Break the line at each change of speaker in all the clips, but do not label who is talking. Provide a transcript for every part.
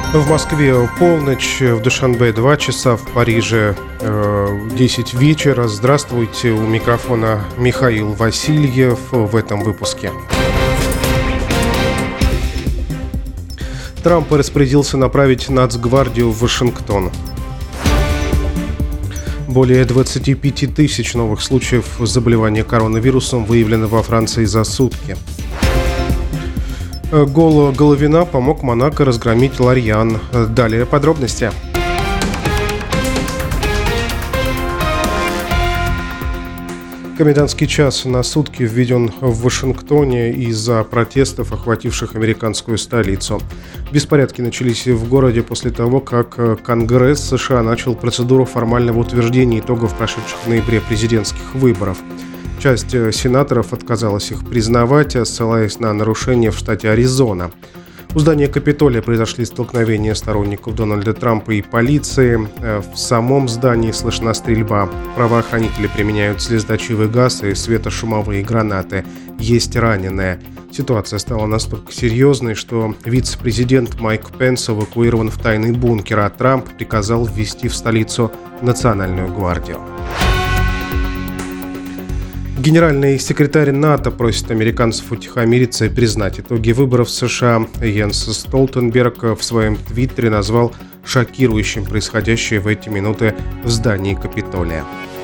В Москве полночь, в Душанбе 2 часа, в Париже 10 вечера. Здравствуйте, у микрофона Михаил Васильев в этом выпуске. Трамп распорядился направить Нацгвардию в Вашингтон. Более 25 тысяч новых случаев заболевания коронавирусом выявлено во Франции за сутки. Гол Головина помог Монако разгромить Лорьян. Далее подробности. Комендантский час на сутки введен в Вашингтоне из-за протестов, охвативших американскую столицу. Беспорядки начались в городе после того, как Конгресс США начал процедуру формального утверждения итогов прошедших в ноябре президентских выборов. Часть сенаторов отказалась их признавать, ссылаясь на нарушения в штате Аризона. У здания Капитолия произошли столкновения сторонников Дональда Трампа и полиции. В самом здании слышна стрельба. Правоохранители применяют слезоточивый газ и светошумовые гранаты. Есть раненые. Ситуация стала настолько серьезной, что вице-президент Майк Пенс эвакуирован в тайный бункер, а Трамп приказал ввести в столицу Национальную гвардию. Генеральный секретарь НАТО просит американцев утихомириться и признать итоги выборов в США. Йенс Столтенберг в своем твиттере назвал шокирующим происходящее в эти минуты в здании Капитолия.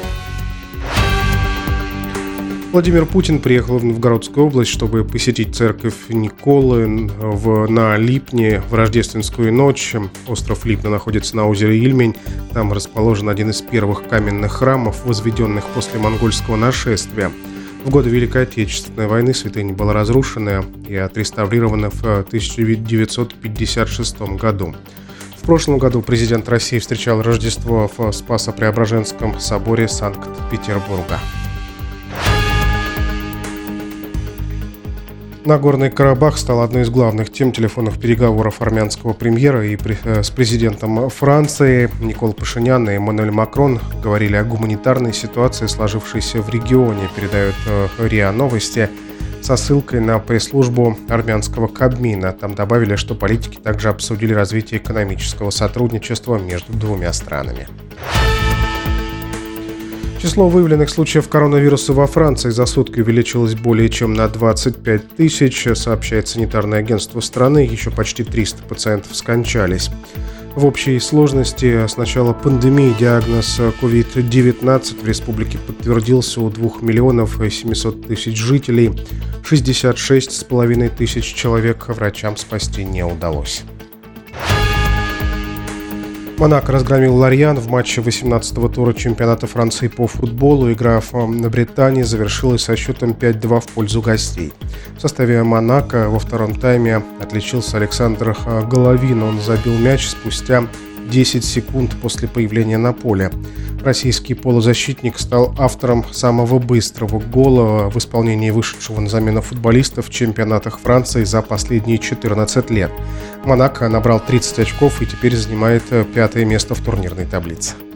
Владимир Путин приехал в Новгородскую область, чтобы посетить церковь Николы на Липне в рождественскую ночь. Остров Липна находится на озере Ильмень. Там расположен один из первых каменных храмов, возведенных после монгольского нашествия. В годы Великой Отечественной войны святыня была разрушена и отреставрирована в 1956 году. В прошлом году президент России встречал Рождество в Спасо-Преображенском соборе Санкт-Петербурга. Нагорный Карабах стал одной из главных тем телефонных переговоров армянского премьера с президентом Франции. Никол Пашинян и Эммануэль Макрон говорили о гуманитарной ситуации, сложившейся в регионе, передают РИА Новости со ссылкой на пресс-службу армянского Кабмина. Там добавили, что политики также обсудили развитие экономического сотрудничества между двумя странами. Число выявленных случаев коронавируса во Франции за сутки увеличилось более чем на 25 тысяч, сообщает санитарное агентство страны. Еще почти 300 пациентов скончались. В общей сложности с начала пандемии диагноз COVID-19 в республике подтвердился у 2 миллионов 700 тысяч жителей. 66,5 тысяч человек врачам спасти не удалось. Монако разгромил Лорьян в матче 18-го тура чемпионата Франции по футболу. Игра на Британии завершилась со счетом 5-2 в пользу гостей. В составе Монако во втором тайме отличился Александр Головин. Он забил мяч спустя 10 секунд после появления на поле. Российский полузащитник стал автором самого быстрого гола в исполнении вышедшего на замену футболиста в чемпионатах Франции за последние 14 лет. Монако набрал 30 очков и теперь занимает 5-е место в турнирной таблице.